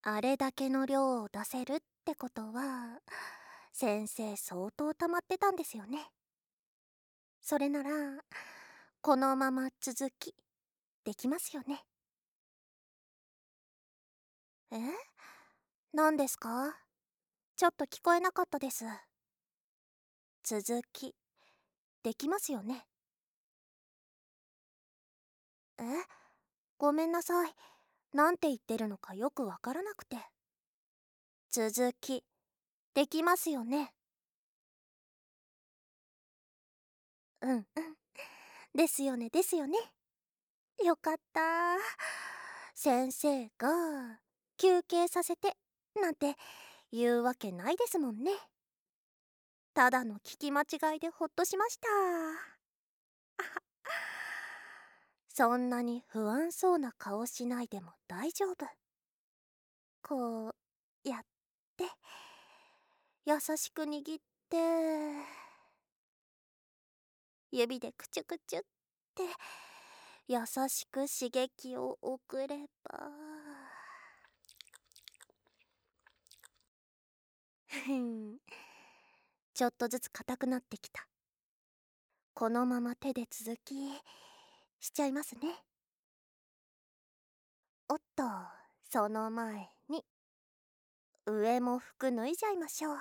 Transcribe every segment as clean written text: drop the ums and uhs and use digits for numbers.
あれだけの量を出せるってことは、先生相当溜まってたんですよね。それなら、このまま続き、できますよね。え、何ですか？ちょっと聞こえなかったです。続き、できますよね。え、ごめんなさい。なんて言ってるのかよくわからなくて。続き、できますよね。うんうん。ですよね、ですよね。よかった。先生が休憩させてなんて言うわけないですもんね。ただの聞き間違いでほっとしました。そんなに不安そうな顔しないでも大丈夫。こうやって優しく握って指でクチュクチュって優しく刺激を送ればふん、ちょっとずつ硬くなってきた。このまま手で続きしちゃいますね。おっと、その前に上も服脱いじゃいましょう。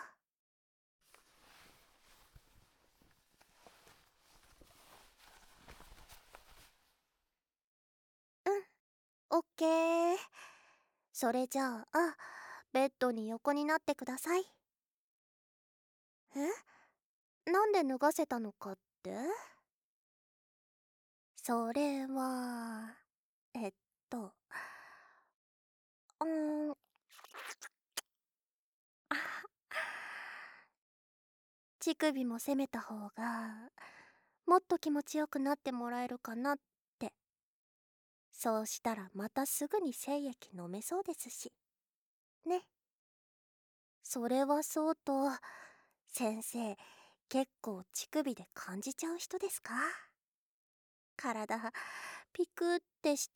うん、オッケー。それじゃあベッドに横になってください。なんで脱がせたのかって？それはえっとうーん乳首も攻めた方がもっと気持ちよくなってもらえるかなって。そうしたらまたすぐに精液飲めそうですしね。それはそうと、先生結構乳首で感じちゃう人ですか？体ピクってした。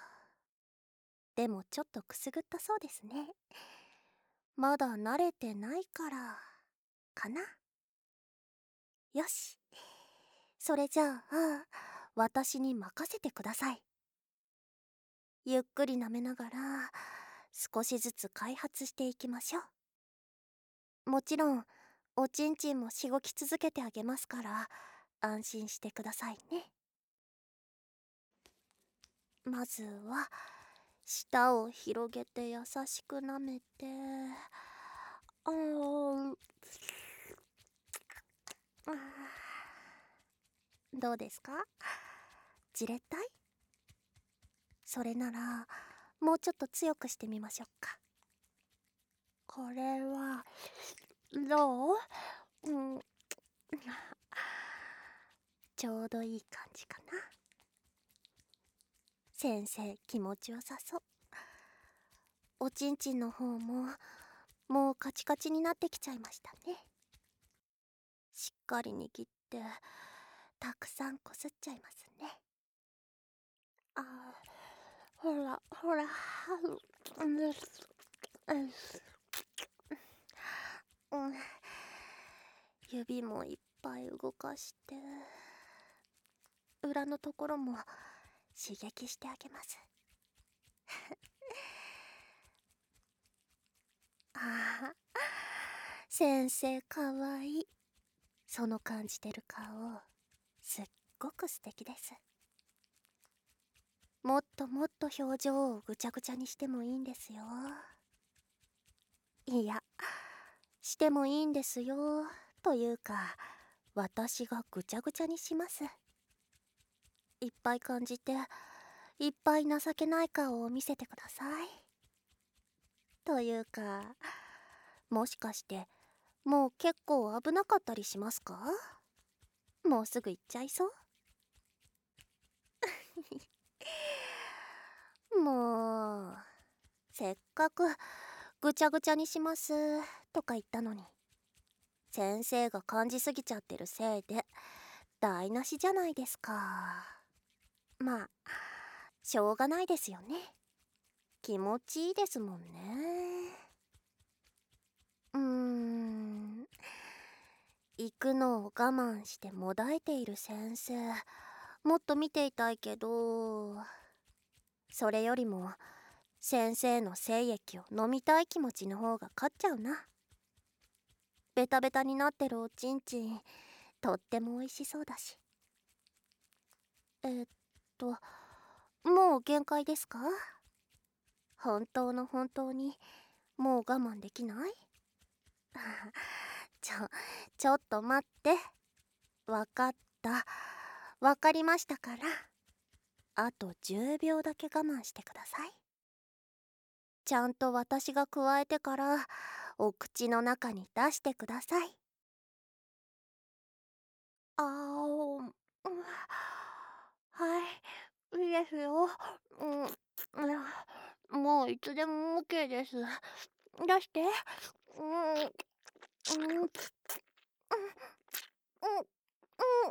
でもちょっとくすぐったそうですね。まだ慣れてないからかな。よし、それじゃあ私に任せてください。ゆっくり舐めながら少しずつ開発していきましょう。もちろんおちんちんもしごき続けてあげますから安心してくださいね。まずは舌を広げて優しく舐めて、ーどうですか？じれったい？それならもうちょっと強くしてみましょうか。これはどう？うん、ちょうどいい感じかな。先生気持ちよさそう。おちんちんの方ももうカチカチになってきちゃいましたね。しっかり握ってたくさんこすっちゃいますね。あ、ほらほら、うん、うん、指もいっぱい動かして裏のところも刺激してあげます。ああ、先生かわいい。その感じてる顔すっごく素敵です。もっともっと表情をぐちゃぐちゃにしてもいいんですよ。いや、してもいいんですよ。というか私がぐちゃぐちゃにします。いっぱい感じていっぱい情けない顔を見せてください。というか、もしかしてもう結構危なかったりしますか？もうすぐ行っちゃいそう？もうせっかくぐちゃぐちゃにしますとか言ったのに先生が感じすぎちゃってるせいで台無しじゃないですか。まあしょうがないですよね。気持ちいいですもんね。 行くのを我慢してもだえている先生、もっと見ていたいけど、それよりも先生の精液を飲みたい気持ちの方が勝っちゃうな。ベタベタになってるおちんちん、とっても美味しそうだし。えっともう限界ですか？本当の本当にもう我慢できない？ちょちょっと待って。わかった、わかりましたから。あと10秒だけ我慢してください。ちゃんと私が加えてからお口の中に出してください。うん、はい、いいですよ。もういつでも OK です。出して。うん、うん、うん、うん、うん、うん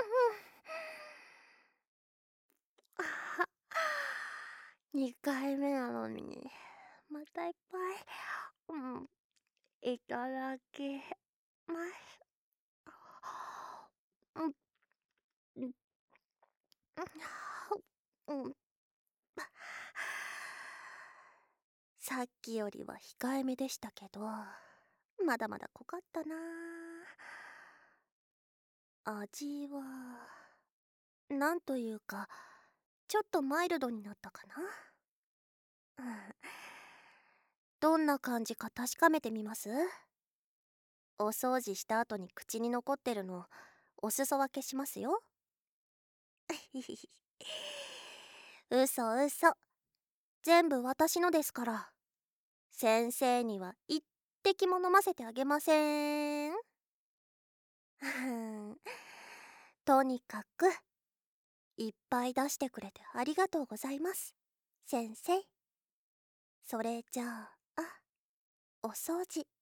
。2回目なのに、またいっぱい。うん、いただきます。うん、うん、うん。さっきよりは控えめでしたけど、まだまだ濃かったな。味は、なんというか、ちょっとマイルドになったかな。うん、どんな感じか確かめてみます？お掃除した後に口に残ってるの、お裾分けしますよ。嘘嘘、全部私のですから。先生には一滴も飲ませてあげません。とにかくいっぱい出してくれてありがとうございます、先生。それじゃあ、お掃除